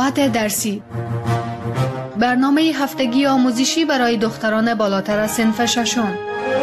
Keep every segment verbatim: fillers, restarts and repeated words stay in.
ساعت درسی، برنامه هفتگی آموزشی برای دختران بالاتر از صنف ششم.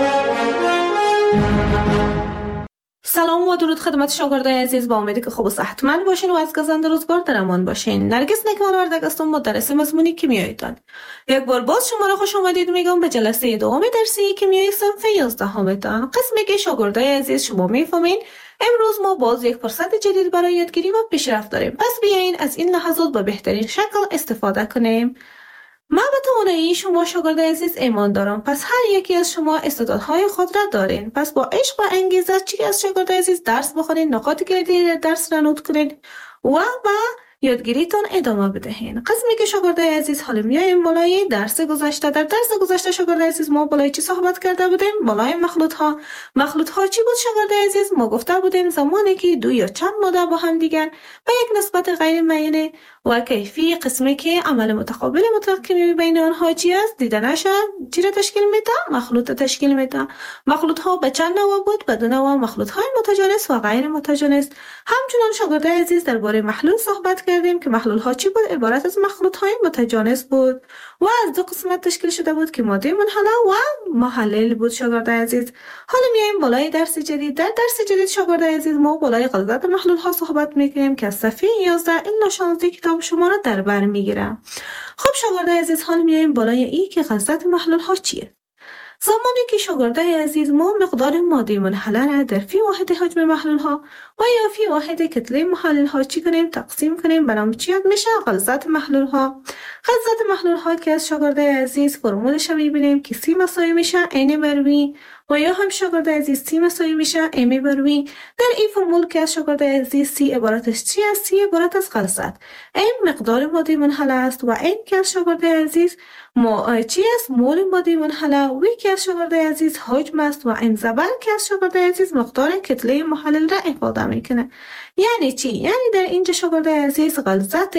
سلام و درود خدمت شاگردای عزیز، با امیدی که خوب و صحتمند باشین و از گزند روزگار در امان باشین. نرگس نکمال وردگ هستم، مدرس مضمون کیمیایتان. یک بار باز شما را خوش آمدید میگم به جلسه دوم درسی کیمیای صنف یازدهمتان. قسمی که شاگردای عزیز شما میفهمین امروز ما باز یک فرصت جدید برای یادگیری و پیشرفت داریم. پس بیاین از این لحظات به بهترین شکل استفاده کنیم. من به توانایی شما شاگردای عزیز ایمان دارم، پس هر یکی از شما استعدادهای خود را دارین. پس با عشق و انگیزه چی از شاگردای عزیز درس بخونین، نکات کلیدی درس را نوت کنین و با یادگیریتون ادامه بدهین. قسمی که شاگردای عزیز حالا میایم بالای درس گذشته. در درس گذشته شاگردای عزیز ما بالای چی صحبت کرده بودیم؟ بالای مخلوط ها. مخلوط ها چی بود شاگردای عزیز؟ ما گفته بودیم زمانی که دو یا چند ماده با هم دیگر به یک نسبت غیر معینه و کیفی، قسمی که عمل متقابل مطلق کیمیایی بین آنها چی است دیده نشد، چی را تشکیل میده؟ مخلوط تشکیل میده. مخلوط ها به چند نوع بود؟ به دو نوع، مخلوط های متجانس و غیر متجانس. همچنان شاگردای عزیز درباره محلول صحبت کردیم که محلول ها چی بود؟ عبارت از مخلوط های متجانس بود و از دو قسمت تشکیل شده بود که ماده منحله و محلل بود. شاگردای عزیز حالا میایم بالای درس جدید. در درس جدید شاگردای عزیز ما بالای غلظت محلول ها صحبت میکنیم که از صفحه یازده الی شانزده کتاب شما را در بر میگیره. خب شاگردای عزیز حالا میایم بالای این که غلظت محلول ها چیه. زمانی که شاگردای عزیز ما مقدار ماده منحله را در فی واحد حجم محلول ها و یا فی واحد کتله محلول ها چی کنیم تقسیم کنیم، برام چی یاد میشه؟ غلظت محلول ها. غلظت محلول ها که از شاگردای عزیز فرمولش میبینیم که سی مساوی میشه n بر v و یا هم شاگردای عزیز سی مساوی میشه m بر v. در این فرمول که از شاگردای عزیز سی عبارت از چی است؟ سی عبارت از غلظت، m مقدار ماده منحله است و n که از شاگردای عزیز ما چی است؟ مول ماده منحله. و که از شاگردای عزیز حجم است و m زبر که از شاگردای عزیز مقدار کتله محلل را افاده میکنه. یعنی چی؟ یعنی در اینجا شاگردای عزیز غلظت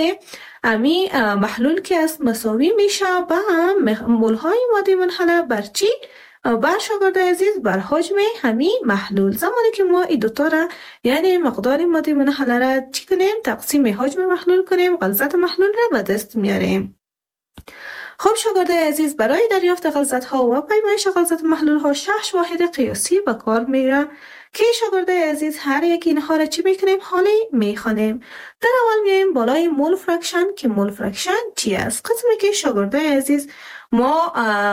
امی محلول که است مساوی میشه با مول های ماده منحله بر چی؟ بر شاگردای عزیز بر حجم همی محلول. زمانی که ما این دوتا را یعنی مقدار ماده منحله را چی کنیم؟ تقسیم حجم محلول کنیم، غلظت محلول را به دست میاریم. خب شاگردای عزیز برای دریافت غلظت ها و پیمایش غلظت محلول ها شش واحد قیاسی به کار میره که شاگردای عزیز هر یک اینها را چی میکنیم؟ حالی میخوانیم. در اول میایم بالای مول فرکشن که مول فرکشن چی است. قسمی که شاگردای عزیز ما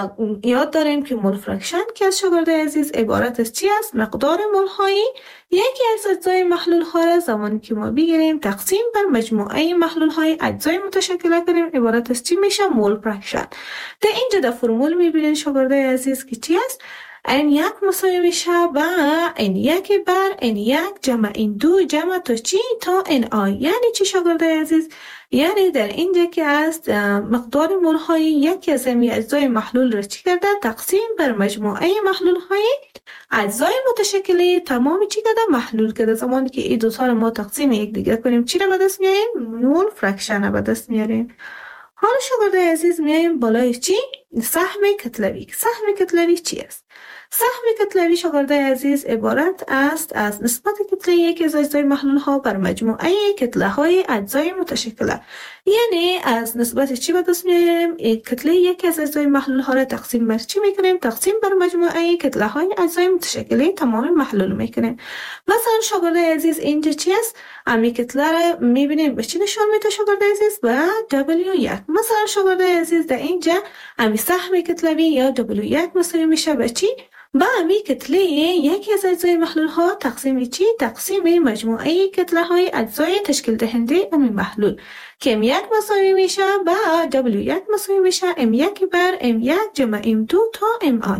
یاد داریم که مول فرکشن که از شاگردای عزیز عبارت از چی است؟ مقدار مول هایی یکی از اجزای محلول ها را زمانی که ما بگیریم تقسیم بر مجموعه محلول های اجزای متشکل کنیم عبارت از چی میشه؟ مول فرکشن. در اینجا در فرمول میبینین شاگردای عزیز که چی است؟ این یک مساوی میشه با این یک بر این یک جمع این دو جمع تا چی؟ تا این آی. یعنی چی شاگردای عزیز؟ یعنی در اینجا که است مقدار مول های یکی از این اجزای محلول را چی کرده؟ تقسیم بر مجموعه محلول های اجزای متشکلی تمام چی کرده؟ محلول کرده. زمانی که این دو تا رو ما تقسیم یک دیگه کنیم چی را به دست میاریم؟ مول فرکشن را به دست میاریم. حالا شاگردای عزیز میایم بالای چی؟ سهم کتلوی. سهم کتلوی چی است؟ سهم کتلوی شاگردای عزیز عبارت است از نسبت کتله یکی از اجزای محلول ها بر مجموعه کتله های اجزای متشکله. یعنی از نسبت چی به دست میاریم؟ کتله یکی از اجزای محلول ها را تقسیم بر چی میکنیم؟ تقسیم بر مجموعه کتله های اجزای متشکله تمام محلول میکنیم. مثلا شاگردای عزیز اینجا چی است؟ امی کتله را میبینیم به چی نشان میده شاگردای عزیز؟ به دبلیو یک. مثلا شاگردای عزیز در اینجا امی سهم کتلوی یا دبلیو یک مساوی میشه به چی؟ با امی کتله یکی از اجزای محلول ها تقسیم چی؟ تقسیم مجموعه کتله های اجزای تشکیل دهنده امی محلول که ام یک مساوی میشه با دبلیو یک مساوی میشه ام یک بر ام یک جمع ام دو تا ام آی.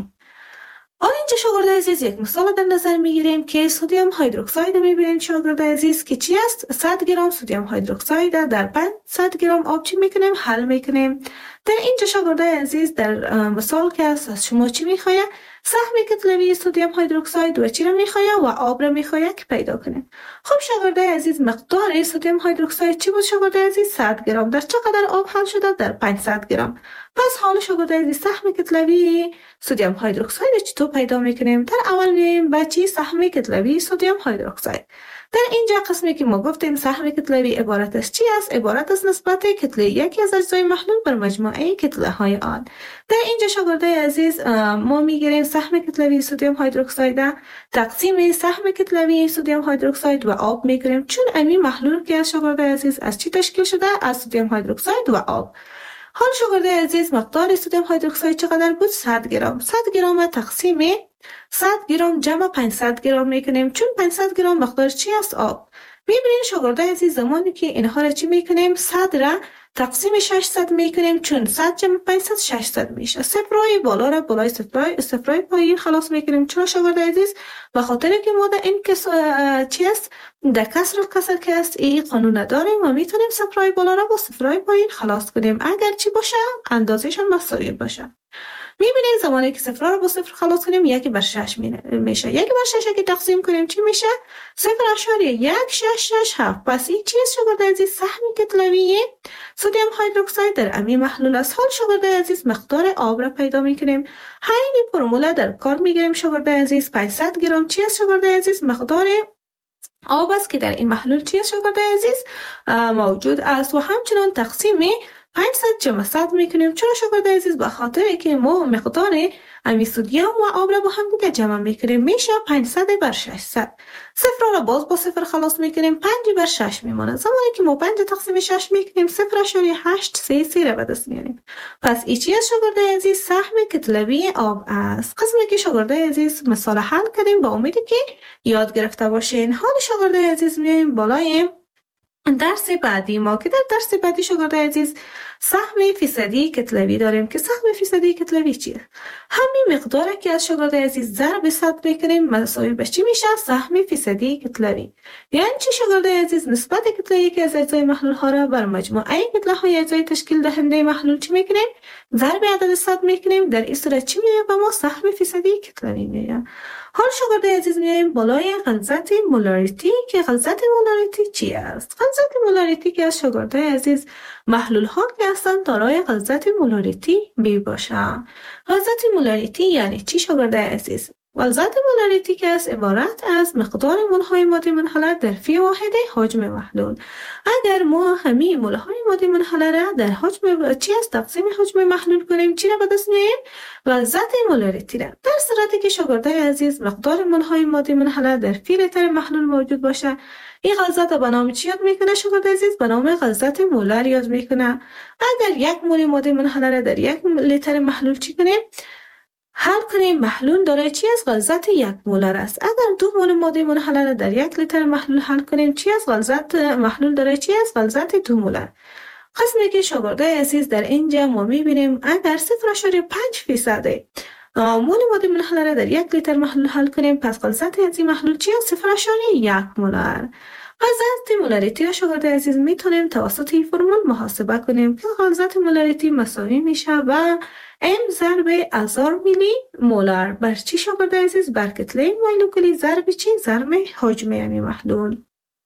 حالا اینجا شاگردای عزیز یک مثال در نظر میگیریم که سدیم هیدروکساید میبینیم شاگردای عزیز که چی است؟ صد گرم سدیم هیدروکساید در صد گرم آب چی میکنیم؟ حل میکنیم. در اینجا شاگردای عزیز در مثال که از شما چی میخواید؟ سهم کتلوی سدیم هیدروکساید و چی را میخواید و آب را میخواید که پیدا کنیم. خب شاگردای عزیز مقدار سدیم هیدروکساید چی بود شاگردای عزیز؟ صد گرم. در چقدر آب حل شده؟ در پانصد گرم. پس حالا شاگردای عزیز سهم کتلوی سدیم هیدروکساید چطور پیدا میکنیم؟ در اول میایم به چی؟ سهم کتلوی سدیم هیدروکساید. در اینجا قسمی که ما گفتیم سهم کتلوی عبارت از چی است؟ عبارت از نسبت کتله یکی از اجزای محلول بر مجموعه کتله های آن. در اینجا شاگردای عزیز ما میگیریم سهم کتلوی سدیم هیدروکساید تقسیم سهم کتلوی سدیم هیدروکساید و آب میگیریم، چون امی محلول که از شاگردای عزیز از چی تشکیل شده؟ از سدیم هیدروکساید و آب. حال شاگردای عزیز مقدار سدیم هیدروکساید چقدر بود؟ صد گرم. صد گرم تقسیم صد گرم جمع پانصد گرم میکنیم، چون پانصد گرم مقدار چی است؟ آب. میبینید شاگردای عزیز زمانی که اینها را چی میکنیم؟ صد را تقسیم ششصد میکنیم، چون صد جمع پانصد ششصد میشه. صفرای بالا را بالای صفرای صفرای پایین خلاص میکنیم. چرا شاگردای عزیز؟ به خاطر که ما در این کس چی است؟ در کسر و کسر که است این قانون داریم و میتونیم صفرای بالا را با صفرای پایین خلاص کنیم اگر چی باشه؟ اندازهشان مساوی باشه. میبینید زمانی که صفر رو با صفر خلاص کنیم یکی بر شش میشه. یکی بر شش که تقسیم کنیم چی میشه؟ صفر اشاریه یک شش شش هفت. پس این چیز شاگردای عزیز سهم کتلوی سدیم هیدروکساید در امی محلول است. حال شاگردای عزیز مقدار آب را پیدا میکنیم. همین فرمول در کار میگیریم شاگردای عزیز. پانصد گرم چی است شاگردای عزیز؟ مقدار آب است که در این محلول چی است شاگردای عزیز؟ موجود است و همچنان تقسیم پانصد جمع صد میکنیم. چرا شاگردای عزیز؟ به خاطر که ما مقدار امی سدیم و آب را با هم دیگه جمع میکنیم میشه پانصد بر ششصد. صفر را باز با صفر خلاص میکنیم، پنج بر شش میمونه. زمانی که ما پنج تقسیم شش میکنیم صفر اشاریه هشت سه سه را به دست میاریم. پس این چی است شاگردای عزیز؟ سهم کتلوی آب است. قسمی که شاگردای عزیز مثال حل کردیم با امیدی که یاد گرفته باشین. حال شاگردای عزیز میایم بالای درس بعدی ما که در درس بعدی شاگردای عزیز سهم فیصدی کتلوی داریم که سهم فیصدی کتلوی چیه؟ همین مقداره که از شاگردای عزیز ضرب صد میکنیم مساوی به چی میشه؟ سهم فیصدی کتلوی. یعنی چی شاگردای عزیز؟ نسبت کتله که از اجزای محلول ها را بر مجموعه کتله های اجزای تشکیل دهنده محلول چی میکنیم؟ ضرب عدد صد میکنیم. در این صورت چی میاد به ما؟ سهم فیصدی کتلوی میاد. حال شاگردای عزیز میایم بالای غلظت مولاریتی که غلظت مولاریتی چی است؟ غلظت مولاریتی که از شاگردای عزیز محلول ها که هستند دارای غلظت مولاریتی می باشند. غلظت مولاریتی یعنی چی شاگردای عزیز؟ غلظت مولاریتی که از عبارت از مقدار مولهای ماده منحله در فی واحد حجم محلول. اگر ما همین مولهای ماده منحله را در حجم چی است تقسیم حجم محلول کنیم چی را به دست میاریم؟ غلظت مولاریتی را. در صورتی که شاگردای عزیز مقدار مولهای ماده منحله در فی لیتر محلول موجود باشه، این غلظت به نام چی یاد میکنه شاگردای عزیز؟ به نام غلظت مولر یاد میکنه. اگر یک مول ماده منحله را در یک لیتر محلول چی کنیم؟ حل کنیم محلول دارای چی از غلظت یک مولر است. اگر دو مول ماده منحله را در یک لیتر محلول حل کنیم چی از غلظت محلول دارای چی از غلظت دو مولر. قسمی که شاگردای عزیز در اینجا ما میبینیم اگر صفر اشاریه پنج فیصد مول ماده منحله را در یک لیتر محلول حل کنیم پس غلظت از این محلول چی از صفر اشاریه یک مولر. غلظت مولاریتی را شاگردای عزیز میتونیم توسط این فرمول محاسبه کنیم که غلظت مولاریتی مساوی میشه و ام ضرب هزار میلی مولر بر چی شاگردای عزیز؟ بر کتله مولکولی ضرب چی؟ ضرب حجم امی محلول.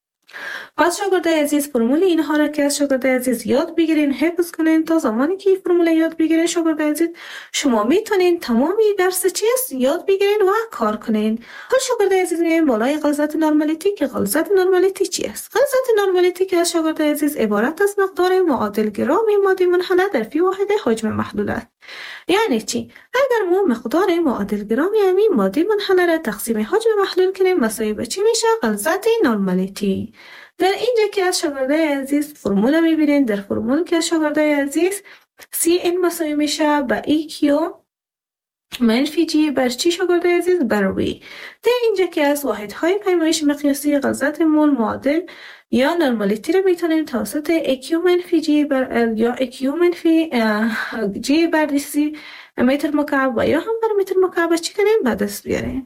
پس شاگردای عزیز فرمول اینها را که از شاگردای عزیز یاد بگیرین حفظ کنین تا زمانی که این فرمول یاد بگیرین شاگردای عزیز شما میتونین تمامی درس چیست یاد بگیرین و کار کنین. حال شاگردای عزیز میایم بالای غلظت نرمالیتی که غلظت نرمالیتی چی است؟ غلظت نرمالیتی که از شاگردای عزیز عبارت از مقدار معادل گرام ماده منحله در فی واحد حجم محلول است. یعنی چی؟ اگر ما مقدار معادل گرام یعنی ماده منحله را تقسیم حجم محلول کنیم مساوی به چی میشه؟ غلظت نرمالیتی. در اینجا که از شاگردای عزیز فرمول میبینین در فرمول که از شاگردای عزیز سی این مساوی میشه به ای کیو منفی جی بر چی شاگردای عزیز؟ بر وی. در اینجا که از واحدهای پیمایش مقیاسی غلظت مول معادل یا نرمالیتی رو میتونیم توسط اکیو منفی جی بر یا اکیو منفی جی بر سی متر مکعب و یا هم بر متر مکعب چی کنیم به دست بیاریم.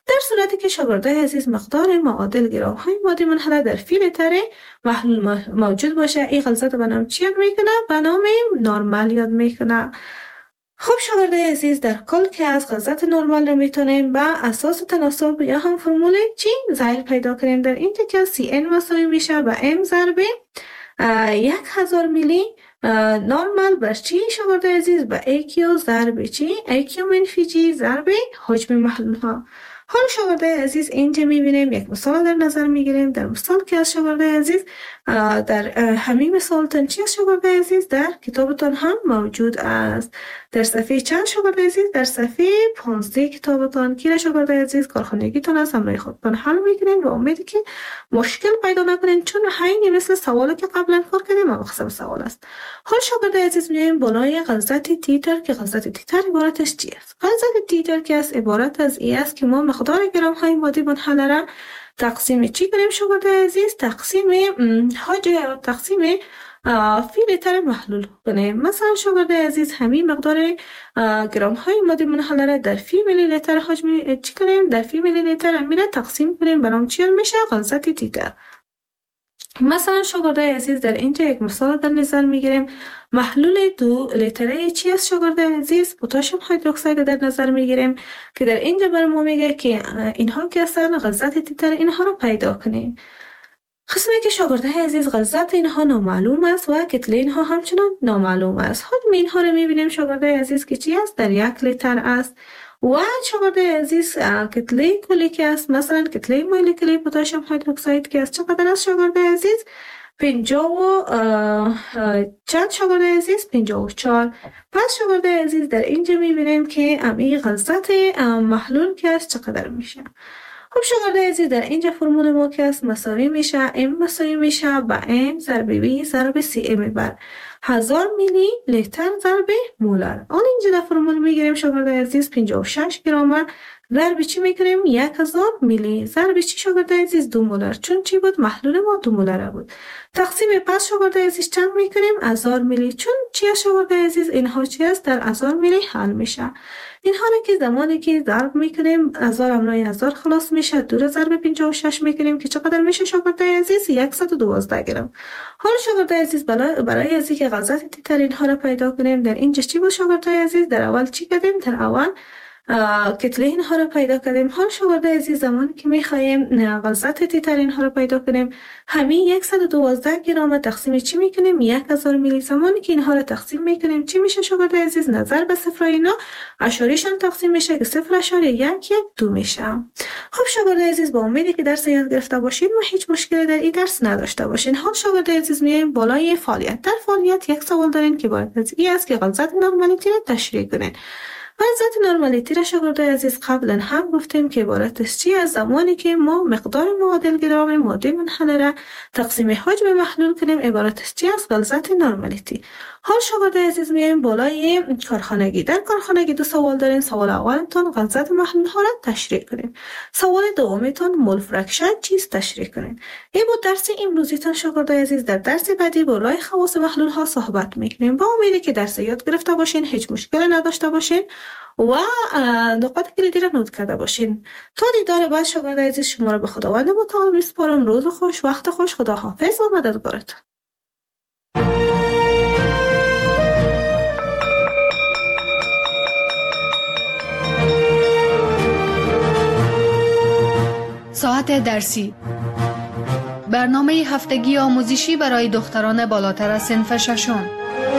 در صورتی که شاگردای عزیز مقدار معادل گرام های مادی منحله در فی لیتر محلول موجود باشه، این غلظت به نام چی یاد میکنه؟ به نام نرمال یاد میکنه. خب شاگردای عزیز در کل که از غلظت نرمال رو میتونیم به اساس تناسب یا هم فرمول چی زایل پیدا کنیم. در اینجا که سی ان مساوی میشه به ام ضرب یک هزار میلی نرمال بر چی شاگردای عزیز؟ به ای کیو ضرب چی؟ ای کیو منفی جی ضرب حجم محلول ها. حالا شاگردای عزیز اینجا میبینیم یک مثال در نظر میگیریم. در مثال که از شاگردای عزیز در همین مثال تنچی از شاگردای عزیز در کتابتان هم موجود است. در صفحه چند شاگردای عزیز؟ در صفحه پانزده کتابتان که شاگردای عزیز کارخانگیتان از همراه خودتان حل میکنین و امیدی که مشکل پیدا نکنین، چون همین مثل سوالی که قبلا کار کردیم مقصد سوال است. حال شاگردای عزیز میایم بالای غلظت تیتر که غلظت تیتر عبارتش چی است؟ غلظت تیتر که است عبارت از ای است که ما مقدار گرم های مادی منحله را تقسیم چی کنیم شاگردای عزیز؟ تقسیم حجم تقسیم فی لیتر محلول کنیم. مثلا شاگردای عزیز همین مقدار گرم های مادی منحله را در فی میلی لیتر حجم چی کنیم؟ در فی میلی لیتر امیره تقسیم کنیم، برام چی میشه؟ غلظت تیتر. مثلا شاگردای عزیز در اینجا یک مثال در نظر میگیریم. محلول دو لیتره چی است شاگردای عزیز؟ پتاسیم هیدروکساید در نظر میگیریم که در اینجا بر ما میگه که اینها که هستن غلظت تیتر اینها رو پیدا کنیم. قسمی که شاگردای عزیز غلظت اینها نامعلوم است و کتله اینها همچنان نامعلوم است. حجم اینها رو میبینیم شاگردای عزیز که چی است؟ در یک لیتر است. و شاگردای عزیز کتله کلی که است، مثلا کتله مولکولی پتاسیم هیدروکساید که است چقدر است شاگردای عزیز؟ پنجاه و چند شاگردای عزیز؟ پنجاه و چهار. پس شاگردای عزیز در اینجا میبینیم که امی غلظت محلول که است چقدر میشه. خب شاگردای عزیز در اینجا فرمول ما که است مساوی میشه ام مساوی میشه با ام ضرب وی ضرب سی ام بر هزار میلی لیتر ضرب مولر. آن اینجا در فرمول میگیریم شاگردای عزیز پنجاه و شش گرم ضرب چی میکنیم؟ یک هزار میلی ضرب چی شاگردای عزیز؟ دو مولر، چون چی بود؟ محلول ما دو مولر بود. تقسیم پس شاگردای عزیز چند میکنیم؟ هزار میلی، چون چی شاگردای عزیز؟ اینها چی است؟ در هزار میلی حل میشه. اینها را که زمانی که ضرب میکنیم هزار امرای هزار خلاص میشه، دو را ضرب پنجاه و شش میکنیم که چقدر میشه شاگردای عزیز؟ صد و دوازده گرم. حالا شاگردای عزیز برای از اینکه غلظت تیتر اینها را پیدا کنیم در اینجا چی بود شاگردای عزیز؟ در اول چی کردیم؟ در اول کتله اینها را پیدا کردیم. حال شاگردای عزیز زمانی که میخوایم غلظت تیتر اینها را پیدا کنیم همین صد و دوازده گرم تقسیم چی میکنیم؟ یک هزار میلی. زمانی که اینها را تقسیم میکنیم چی میشه شاگردای عزیز؟ نظر به صفر اینا اشاریشان تقسیم میشه که صفر اشاری یک یک دو میشه. خب شاگردای عزیز با امیدی که درس یاد گرفته باشین و هیچ مشکلی در این درس نداشته باشین. حال شاگردای عزیز میایم بالای فعالیت. در فعالیت یک سوال دارین که باید از این است که غلظت نرمالیتی را تشریح کنین. غلظت نرمالیتی را شاگردای عزیز قبلا هم گفتیم که عبارت است چی؟ از زمانی که ما مقدار معادل گرام ماده منحله را تقسیم حجم محلول کنیم عبارت است چی؟ از غلظت نرمالیتی. حال شاگردای عزیز میایم بالای کارخانگی. در کارخانگی دو سوال دارین. سوال اولتون غلظت محلول ها را تشریح کنین. سوال دومتون مول فرکشن چیست تشریح کنین. این بود درس امروزیتون شاگردای عزیز. در درس بعدی بالای خواص محلول ها صحبت میکنیم. با امیدی که درس یاد گرفته باشین، هیچ مشکلی نداشته باشین و نقاط کلیدی را نوت کرده باشین. تا دیدار بعد شاگردای عزیز شما را به خداوند متعال میسپارم. روز خوش، وقت خوش، خداحافظ و مددگارتون. ساعت درسی برنامه هفتگی آموزشی برای دختران بالاتر از صنف ششم.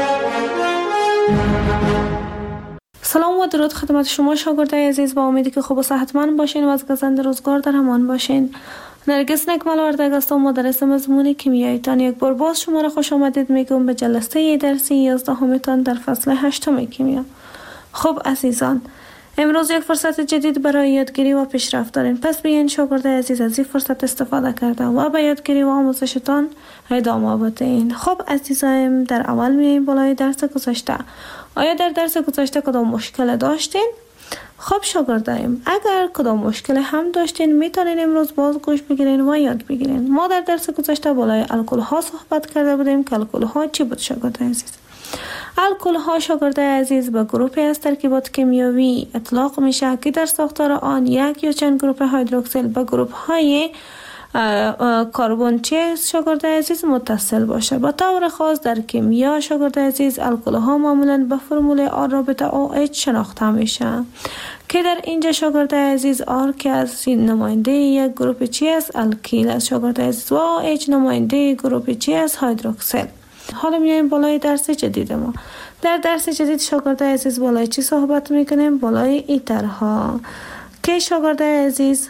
سلام و درود خدمت شما شاگردای عزیز. با امیدی که خوب و صحتمند باشین و از گزند روزگار در امان باشین. نرگس نکمل وردگ هستم، مدرس مضمون کیمیاییتان. یک بار باز شما را خوش آمدید میگم به جلسه درسی یازدهمتان در فصل هشتم کیمیا. خب عزیزان، امروز یک فرصت جدید برای یادگیری و پیشرفت دارین. پس بیاین شاگردای عزیز از این فرصت استفاده کرده و به یادگیری و آموزشتان ادامه بدین. خب عزیزایم، در اول میایم بالای درس گذشته. آیا در درس گذشته کدام مشکل داشتین؟ خب شاگردایم، اگر کدام مشکل هم داشتین میتونین امروز باز گوش بگیرین و یاد بگیرین. ما در درس گذشته بالای الکل ها صحبت کرده بودیم که الکل ها چی بود شاگردای عزیز؟ الکل ها شاگرده عزیز به گروهی از ترکیبات کیمیایی اطلاق میشه که در ساختار آن یک یا چند گروه هیدروکسیل به گروه های کربن چیز شاگرده عزیز متصل باشه. به طور خاص در کیمیا شاگرده عزیز الکل ها معمولا به فرمول آر رابطه او اچ شناخته میشه که در اینجا شاگرده عزیز آر که از نماینده یک گروه چی است الکیل است شاگرده عزیز و او اچ نماینده گروه چی است هیدروکسیل. حالا میایم بالای درس جدید ما. در درس جدید شاگرده عزیز بالای چی صحبت میکنیم؟ بالای ایترها که شاگرده عزیز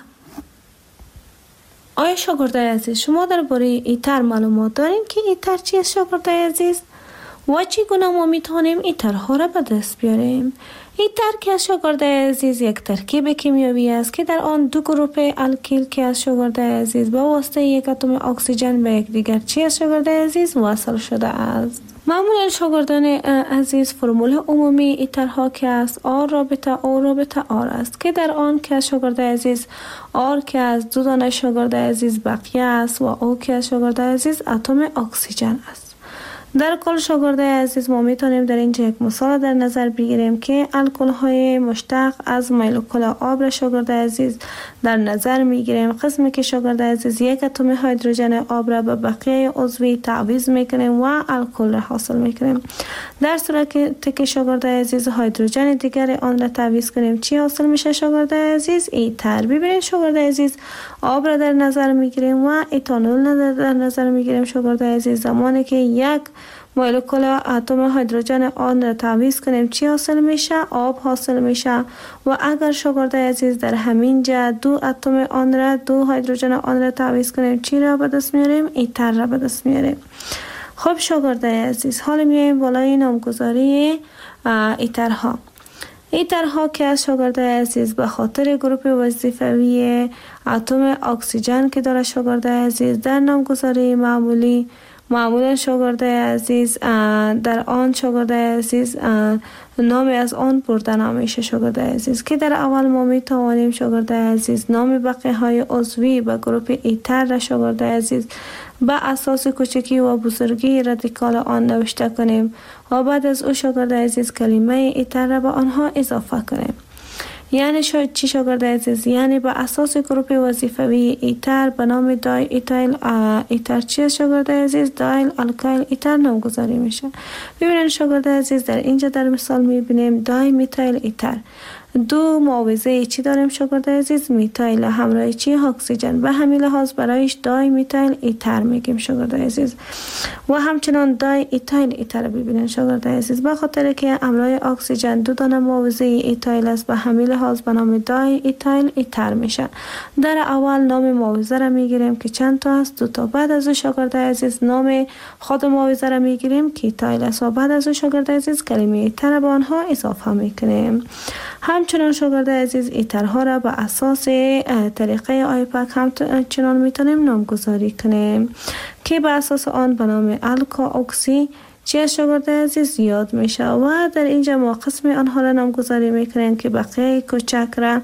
آیا شاگرده عزیز شما درباره ایتر معلومات دارین که ایتر چیست شاگرده عزیز و چگونه ما میتونیم ایترها را به دست بیاریم؟ ایتر که از شاگرده عزیز یک ترکیب کیمیایی است که در آن دو گروه الکیل که از شاگرده عزیز به واسطه یک اتم اکسیژن به یک دیگر چی از شاگرده عزیز وصل شده است. معمولا شاگردان عزیز فرمول عمومی ایترها که است آر رابطه او رابطه آر است که در آن که از شاگرده عزیز آر که از دو دانه شاگرده عزیز بقیه است و او که از شاگرده عزیز اتم اکسیژن است. در کل شاگرده عزیز ما میتونیم در اینجا یک مثال در نظر بگیریم که الکل های مشتق از مولکول آب را شاگرده عزیز در نظر میگیریم. قسمی که شاگرده عزیز یک اتم هیدروژن آب را به بقیه عضوی تعویض میکنیم و الکل را حاصل میکنیم. در صورتی که شاگرده عزیز هیدروژن دیگر آن را تعویض کنیم چی حاصل میشه شاگرده عزیز؟ ایتر. ببینید شاگرده عزیز آب را در نظر میگیریم و ایتانول در نظر میگیریم شاگرده عزیز. زمانی که یک مولکول اتم هیدروژن آن را تعویض کنیم چی حاصل میشه؟ آب حاصل میشه. و اگر شاگرده عزیز در همین جا دو اتم آن را دو هیدروژن آن را تعویض کنیم چی را به دست میاریم؟ ایتر را به دست میاریم. خب شاگرده عزیز حالا میایم بالای نامگذاری ایترها. ایترها که از شاگرده عزیز به خاطر گروه وظیفوی اتم اکسیژن که داره شاگرده عزیز در نامگذاری معمولی معمولا شاگرده عزیز در آن شاگرده عزیز نامی از آن برده نمیشه شاگرده عزیز که در اول ما می توانیم شاگرده عزیز نام بقیه های عضوی به گروه ایتر را شاگرده عزیز به اساس کوچکی و بزرگی رادیکال آن نوشته کنیم و بعد از او شاگرده عزیز کلمه ایتر را به آنها اضافه کنیم. یعنی شاید چی شاگرده عزیز؟ یعنی به اساس گروه وظیفوی ایتر به نام دای ایتایل ایتر چی شاگرده عزیز؟ دایل الکایل ایتر نامگذاری میشه. ببینید شاگرده عزیز در اینجا در مثال میبینیم دای میتایل ایتر. دو معاوضه چی داریم شاگرده عزیز؟ میتایل همراه چی؟ اکسیژن. به همین لحاظ برایش دای میتایل ایتر میگیم شاگرده عزیز. و همچنان دای ایتایل ایتر ببینید شاگرده عزیز به خاطر که همراه اکسیژن دو دانه معاوضه ایتایل است به همین لحاظ به نام دای ایتایل ایتر میشه. در اول نام معاوضه را میگیریم که چند تا است؟ دو تا. بعد از او شاگرده عزیز نام خود معاوضه را میگیریم که ایتایل است و بعد از او شاگرده عزیز کلمه ایتر به آنها اضافه میکنیم. همچنان شاگرده عزیز ایترها را به اساس طریقه آیپک همچنان میتونیم نامگذاری کنیم که به اساس آن به نام الکا اکسی چی شاگرده عزیز یاد میشه و در اینجا ما قسم آنها را نامگذاری میکنیم که بقیه کوچک را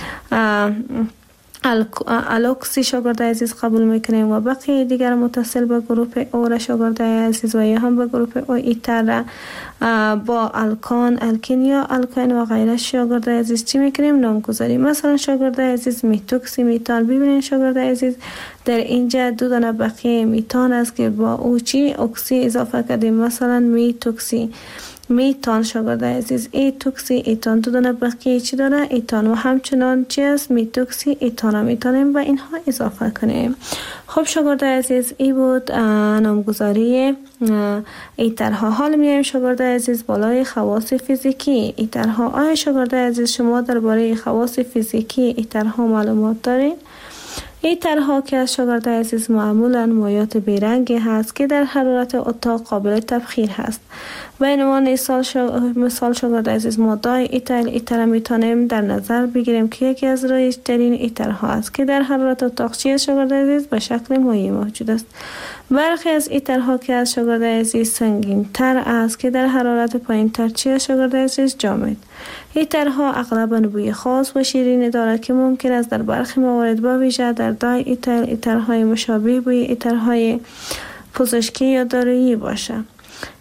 الوکسی شاگرده عزیز قبول میکنیم و بقیه دیگر متصل به گروه او را شاگرده عزیز و یا هم به گروه او ایتر را با الکان الکین یا الکین و غیره شاگرده عزیز چی میکنیم؟ نامگذاری. مثلا شاگرده عزیز میتوکسی میتان. ببینید شاگرده عزیز در اینجا دو دانه بقیه میتان است که با او چی اکسی اضافه کردیم مثلا میتوکسی میتان شاگرده عزیز ایتوکسی ایتان دو دانه بقیه چی داره؟ ایتان. و همچنان چی است؟ میتوکسی ایتان هم میتونیم و اینها اضافه کنیم. خب شاگرده عزیز ای بود نامگذاری ایترها. حال میایم شاگرده عزیز بالای خواص فیزیکی ایترها. آیا شاگرده عزیز شما درباره خواص فیزیکی ایترها معلومات دارید؟ ایترها که از شاگرده عزیز معمولا مایات بیرنگی هست که در حرارت اتاق قابل تبخیر هست. به عنوان مثال شاگرده عزیز ما دای ایتایل ایتر میتونیم در نظر بگیریم که یکی از رایج ترین ایترها است که در حرارت اتاق چی شاگرده عزیز به شکل مایع موجود است. برخی از ایترها که از شاگرده عزیز سنگین تر است که در حرارت پایین تر چی شاگرده عزیز جامد. ایترها اغلباً بوی خاص و شیرین دارد که ممکن است در برخی موارد با ویژه در دای ایتایل ایترهای مشابه بوی ایترهای پزشکی یا دارویی باشه.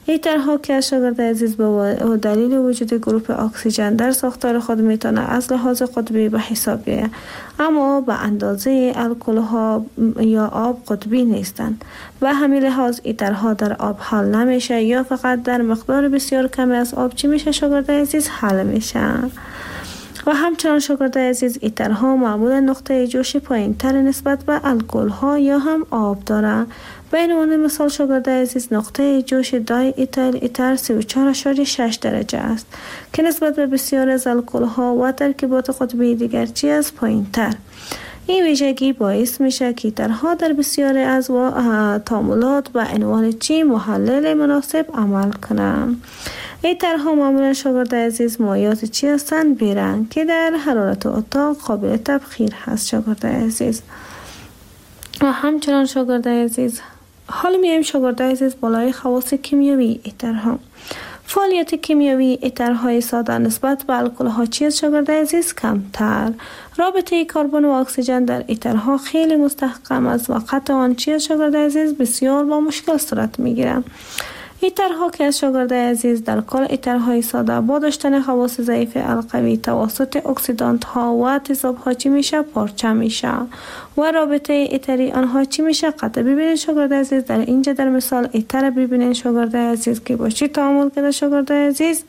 ایترها که شاگرد عزیز به دلیل وجود گروپ اکسیژن در ساختار خود میتونه از لحاظ قطبی به حساب بیاید، اما به اندازه الکل ها یا آب قطبی نیستند. به همین لحاظ ایترها در آب حل نمیشه یا فقط در مقدار بسیار کمی از آب چی میشه شاگرد عزیز حل میشه. و همچنان شاگرد عزیز ایترها معمولا نقطه جوش پایین تر نسبت به الکل ها یا هم آب دارند. به عنوان مثال شاگرد عزیز نقطه جوش دای ایتایل ایتر سی و چهار ممیز شش درجه است که نسبت به بسیار از الکل ها و ترکیبات قطبی دیگر چی از پایین تر. این ویژگی باعث میشه که ایترها در بسیاری از تعاملات به عنوان چی محلل مناسب عمل کنند. ایترها معمولا شاگرد عزیز مایعات چی هستند؟ بیرنگ که در حرارت اتاق قابل تبخیر هست شاگرد عزیز. و همچنان شاگرد عزیز حالا میایم شاگرد عزیز بالای خواص کیمیایی ایترها. فعالیت کیمیایی ایترهای ساده نسبت به الکل ها چی است شاگرد عزیز؟ کمتر. رابطه کربن و اکسیژن در ایترها خیلی مستحکم است و قطع آن چی است شاگرد عزیز؟ بسیار با مشکل صورت میگیره. ایترها که از شاگرد عزیز در کل ایترهای ساده با داشتن خواص ضعیف القوی توسط اکسیدانت ها و تیزاب ها چی میشه؟ پارچه میشه و رابطه ایتری آنها چی میشه؟ قطع. ببینید شاگرد عزیز در اینجا در مثال ایتر ببینید شاگرد عزیز که با چی تعامل کرده شاگرد عزیز؟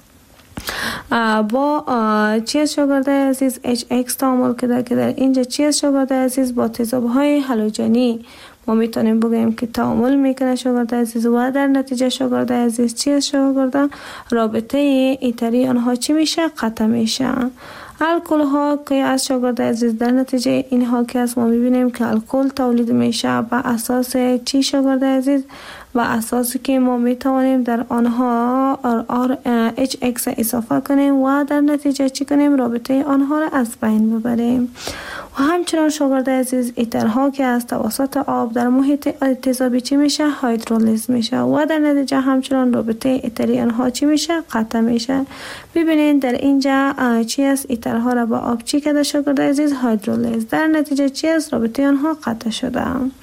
با چی از شاگرد عزیز؟ اچ ایکس تعامل کرده که در اینجا چی از شاگرد عزیز؟ با تیزاب های هالوژنی ما میتونیم بگیم که تعامل میکنه شاگرد عزیز و در نتیجه شاگرد عزیز چی از شاگرد؟ رابطه ایتری آنها چی میشه؟ قطع میشه. الکل ها که از شاگرد عزیز در نتیجه اینها که از ما میبینیم که الکل تولید میشه به اساس چی شاگرد عزیز؟ و اساسی که ما میتوانیم در آنها آر اچ ایکس اضافه کنیم و در نتیجه چی کنیم؟ رابطه آنها را از بین ببریم. و همچنان شاگرد عزیز ایترها که از توسط آب در محیط تیزابی چی میشه؟ هیدرولیز میشه و در نتیجه همچنان رابطه ایتری آنها چی میشه؟ قطع میشه. ببینید در اینجا چی است؟ ایترها را با آب چی کرده شاگرد عزیز؟ هیدرولیز. در نتیجه چی است؟ رابطه آنها قطع شده.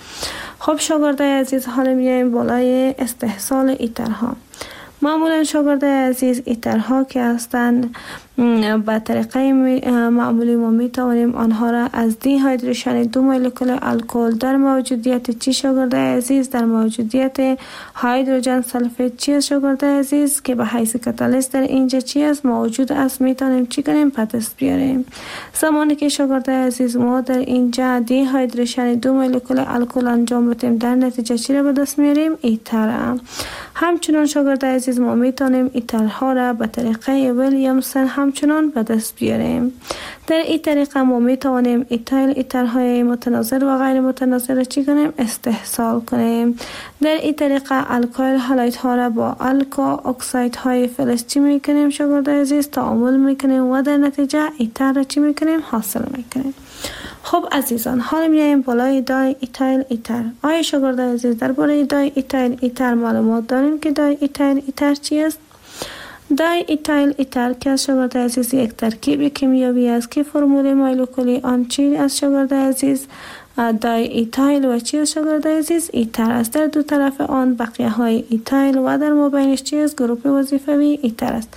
خب شاگرد عزیز حالا میایم بالای استحصال ایترها. معمولا شاگرد عزیز ایترها که هستند به طریقه معمولی ما میتوانیم آنها را از دی هیدریشن دو مولکول الکل در موجودیت چی شاگرد عزیز؟ در موجودیت هیدروژن سلفید چی شاگرد عزیز که به حیث کاتالیست در اینجا چی است موجود است میتونیم چی کنیم؟ به دست بیاریم. زمانی که شاگرد عزیز ما در اینجا دی هیدریشن دو مولکول الکل انجام بدیم در نتیجه چی را به دست میاریم؟ ایتر. همچنان شاگرد عزیز ما میتونیم ایترها را به طریقه ویلیامسون همچنان به دست بیاریم. در این طریقه ما میتوانیم ایتایل ایترهای متناظر و غیر متناظر را چی کنیم؟ استحصال کنیم. در این طریقه الکایل هالایت ها را با الکا اکساید های فلز چی میکنیم شاگرد عزیز؟ تعامل میکنیم و در نتیجه ایتر را چی میکنیم؟ حاصل میکنیم. خب عزیزان حالا میایم بالای دای ایتایل ایتر. آیا شاگرد عزیز درباره دای ایتایل ایتر معلومات داریم که دای ایتایل ایتر چی است؟ دای ایتایل ایتر که از شاگرد عزیز یک ترکیب کیمیایی است که فرمول مولکولی آن چی از شاگرد عزیز؟ دای ایتایل و چی از شاگرد عزیز؟ ایتر است. در دو طرف آن بقیه های ایتایل و در مابینش چی است؟ گروپ وظیفوی ایتر است.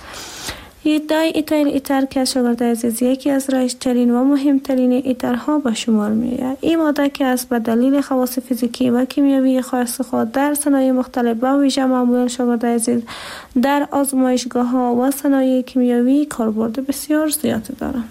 دای ایتایل ایتر که از شاگرد عزیز یکی از رایج‌ترین و مهمترین ایترها به شمار میآید. این ماده که است به دلیل خواص فیزیکی و کیمیایی خاص خود در صنایع مختلف به ویژه معمولا شاگرد عزیز در آزمایشگاه ها و صنایع کیمیایی کاربرد بسیار زیاد دارد.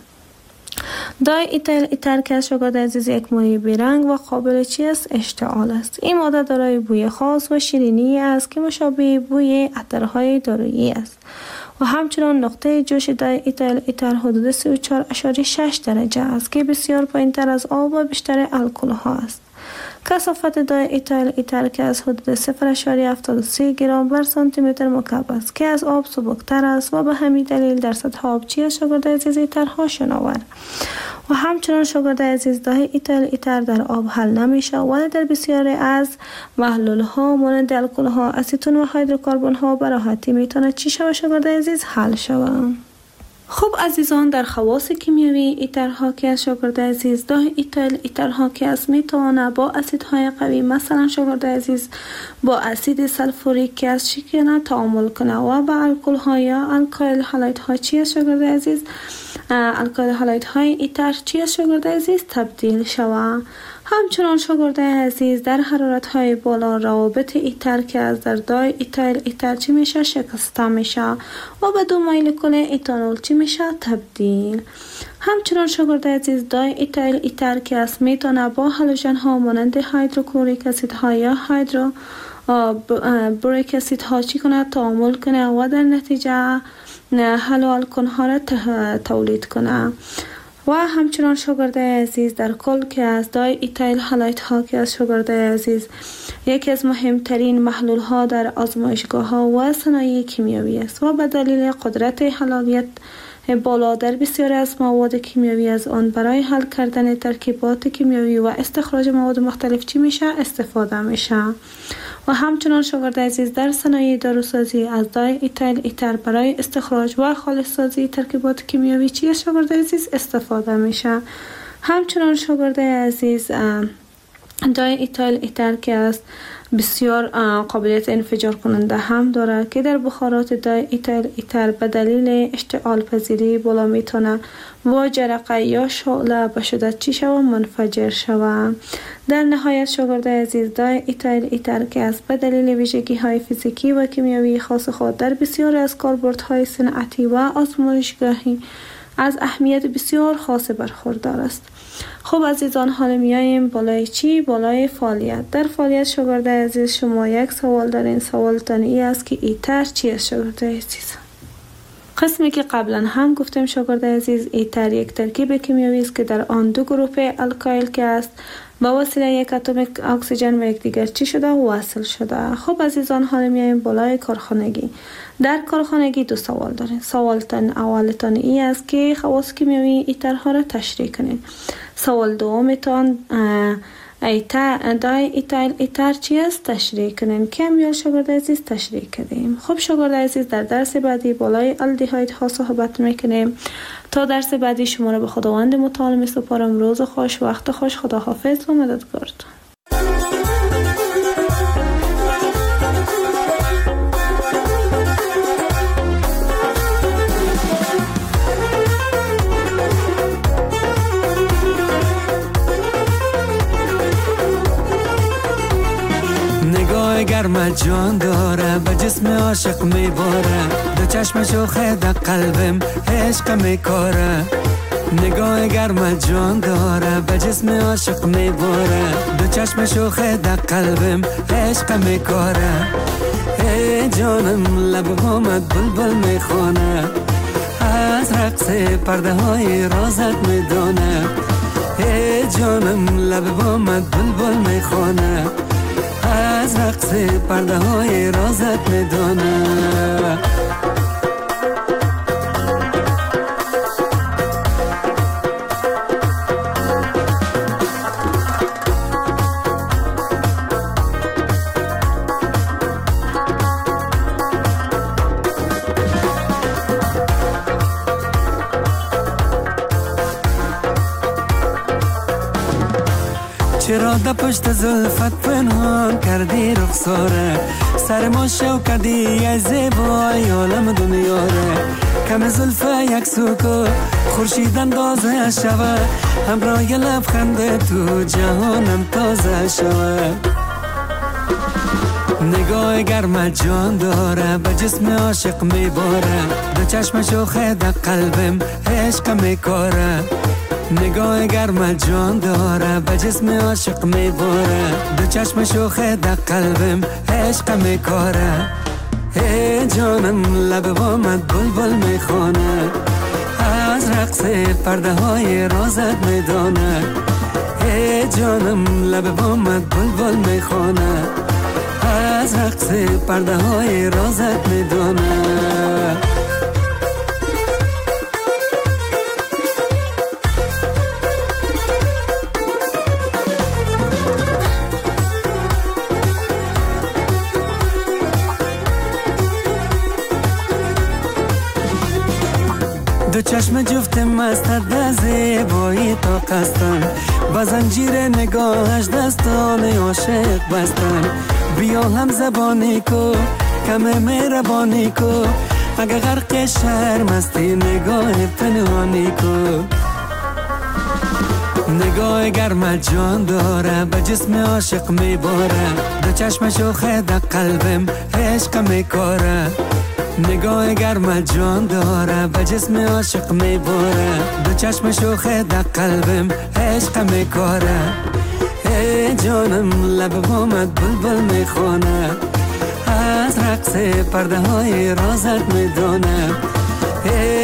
دای ایتایل ایتر که از شاگرد عزیز یک مایع بیرنگ و قابل چی است؟ اشتعال است. این ماده دارای بوی خاص و شیرینی است که مشابه بوی عطرهای دارویی است و همچنان نقطه جوش دای ایتایل ایتر حدود سی و چهار ممیز شش درجه است که بسیار پایین‌تر از آب و بیشتر الکل ها است. کثافت دای ایتایل ایتر که از حدود صفر ممیز هفتاد و سه گرم بر سانتی متر مکعب است که از آب سبکتر است و به همین دلیل در سطح آب چی است شاگرد عزیز؟ ایترها شناور. و همچنان شاگرد عزیز دای ایتایل ایتر در آب حل نمیشه ولی در بسیاری از محلول ها مانند الکل ها، اسیتون و هیدروکربن ها به راحتی میتونه چی شود شاگرد عزیز؟ حل شود. خب عزیزان، در خواص کیمیایی ایترها که از شاگرد عزیز ده ایتایل ایترها که از میتونه با اسیدهای قوی مثلا شاگرد عزیز با اسید سلفوریک که از شکر تعامل کنه و با الکل ها یا الکایل هالایت ها چی از شاگرد عزیز الکایل هالایت های ایتر چی از شاگرد عزیز تبدیل شود. همچنان شاگرد عزیز در حرارت های بالا روابط ایتر که از در دای ایتایل ایتر چی میشه شکسته میشه و به دو مولکول ایتانول چی میشه تبدیل. همچنان شاگرد عزیز دای ایتایل ایتر که از میتونه با هالوژن ها مانند هیدروکلوریک اسید ها یا هیدرو بوریک اسید ها چی کنه تعامل کنه و در نتیجه حل و الکل ها را تولید کنه. و همچنان شاگرد عزیز در کل که از دای ایتایل هالایت ها که از شاگرد عزیز یکی از مهمترین محلول ها در آزمایشگاه ها و صنایع کیمیایی است و به دلیل قدرت حلالیت بالا در بسیاری از مواد کیمیایی از آن برای حل کردن ترکیبات کیمیایی و استخراج مواد مختلف چی میشه استفاده میشه. و همچنان شاگرد عزیز در صنایع داروسازی از دای ایتایل ایتر برای استخراج و خالص سازی ترکیبات کیمیایی چی از شاگرد عزیز استفاده میشه. همچنان شاگرد عزیز دای ایتایل ایتر که است بسیار قابلیت انفجار کننده هم داره که در بخارات دای ایتایل ایتر به دلیل اشتعال پذیری بالا میتونه و جرقه یا شعله به شدت چی شود منفجر شود. در نهایت شاگرد عزیز دای ایتایل ایتر که است به دلیل ویژگی های فیزیکی و کیمیایی خاص خود در بسیاری از کاربردهای صنعتی و آزمایشگاهی از اهمیت بسیار خاص برخوردار است. خب عزیزان، حالا میاییم بالای چی؟ بالای فعالیت. در فعالیت شاگرد عزیز شما یک سوال دارین. سوالتان ای است که ایتر چی است شاگرد عزیز؟ قسمی که قبلا هم گفتیم شاگرد عزیز ایتر یک ترکیب کیمیایی است که در آن دو گروه الکایل که است با وسیله یک اتم اکسیژن و یکدیگر چی شده وصل شده. خب عزیزان، حالا میایم بالای کارخانگی. در کارخانگی دو سوال دارین. سوالتان اولتان ای است که خواص کیمیایی ایترها را تشریح کنین. سوال دومتان ایتر دای ایتایل ایتر چی است تشریح کنین. کم یا شاگرد عزیز تشریح کردیم. خب شاگرد عزیز، در درس بعدی بالای الدهاید ها صحبت میکنیم. تا درس بعدی شما را به خداوند متعال میسپارم. روز خوش، وقت خوش، خداحافظ و مددگارتان. نگاه گرم جان داره به جسم عاشق میباره، دو چشم شوخه در قلبم عشق میکاره. نگاه گرم جان داره به جسم عاشق میباره، دو چشم شوخه در قلبم عشق میکاره. ای جانم لب همت بلبل میخونه، از رقص پرده های رازت میدونه. ای جانم لب همت بلبل میخونه، از رقص پرده های رازت میدونه. چرا در پشت زلفت پنهان کردی رخساره، سر ما شو کردی ای زیبای عالم دنیاره. کم زلفه یک سوکو خورشید اندازه شوه، همراه لبخند تو جهانم تازه شوه. نگاه گرم جان داره به جسم عاشق میباره، دو چشم شوخه در قلبم عشق میکاره. نگاه گرم جان داره به جسم عاشق میباره، دو چشم شوخه در قلبم عشق میکاره. ای جانم لب بامت بلبل میخونه، از رقص پرده های رازت میدونه. ای جانم لب بامت بلبل میخونه، از رقص پرده های رازت میدونه. دو چشم جفت مستت به زیبایی تا قستن، با زنجیر نگاهش دستان عاشق بستن. بیا هم زبانی کو کم مهربانی کو، اگه غرق شرم استی نگاه پنهانی کو. نگاه گرم جان داره به جسم عاشق میباره، دو چشم شوخه در قلبم عشق میکاره. نگاه گرم جان داره به جسم عاشق میباره، دو چشم شوخه در قلبم عشق میکاره. ای جانم لب بامت بلبل میخونه، از رقص پرده های رازت میدونه.